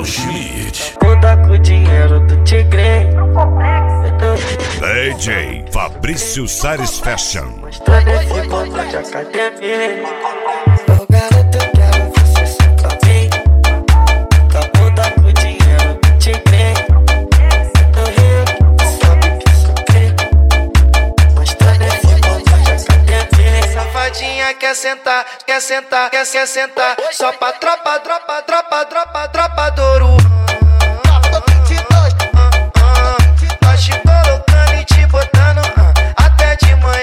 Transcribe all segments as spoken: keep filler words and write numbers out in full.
Schmidt. Puta com o dinheiro do tigre. D J Fabrício Sares Fashion. Mostra desse ponto de academia. Ô garoto, eu quero você só pra mim. Tá puta com o dinheiro do tigre. Do Rio, sabe que sou crê. Mostra desse ponto de academia. Safadinha quer sentar, quer sentar, quer, quer sentar. Só pra tropa, tropa, tropa, tropa, tropa do ouro. Nós te colocando e te botando até de manhã.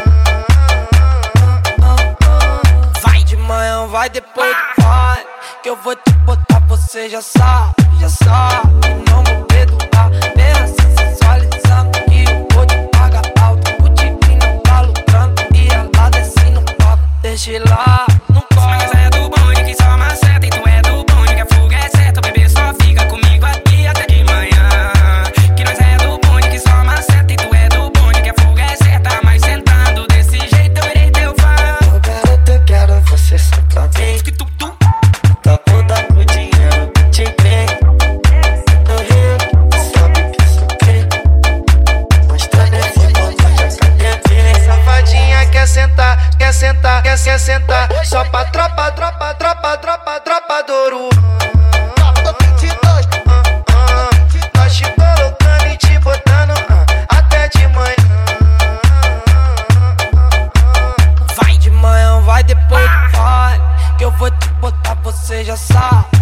Vai de manhã, vai depois do pai, que eu vou te botar, você já sabe, já sabe. Não vou perdoar, mesmo sensualizando que eu vou te pagar alto. O time não tá lutando e ela desce no palco. Deixa lá, não corre. Mas é do bonde que só maceta, e tu é do bonde que a fuga é certa. O bebê só fica comigo aqui até de manhã. Que nós é do bonde que só maceta, e tu é do bonde que a fuga é certa. Mas sentando desse jeito eu irei teu fã. Ô garoto, eu quero você só pra mim. Que tu, tu. Tá puta com o dinheiro do tigre. Do Rio, sabe que sou crê. Mostra desse ponto de academia. Safadinha quer sentar, quer sentar, quer, quer sentar. Só pra tropa, tropa, tropa, tropa, tropa do ouro. Nós te colocando e te botando até de manhã. Vai de manhã, vai depois do pai, que eu vou te botar, você já sabe.